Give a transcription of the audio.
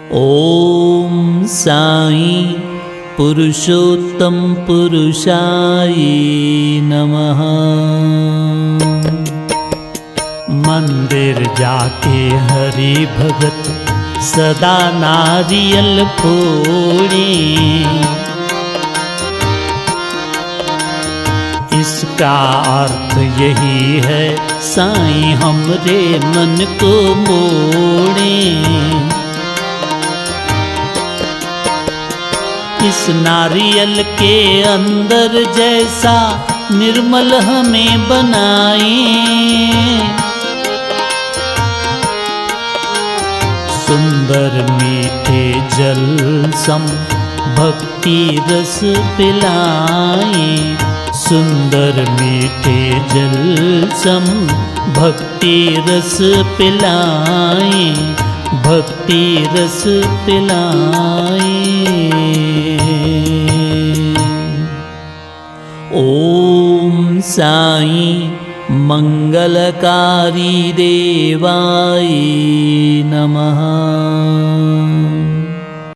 ओम साई पुरुषोत्तम पुरुषाय नमः। मंदिर जाके हरि भगत सदा नारियल फोड़े, इसका अर्थ यही है साईं हमरे मन को मोड़े। इस नारियल के अंदर जैसा निर्मल हमें बनाए, सुंदर मीठे जल सम भक्ति रस पिलाए, सुंदर मीठे जल सम भक्ति रस पिलाए, भक्ति रस पिलाए। ओम साईं मंगलकारी देवाय नमः।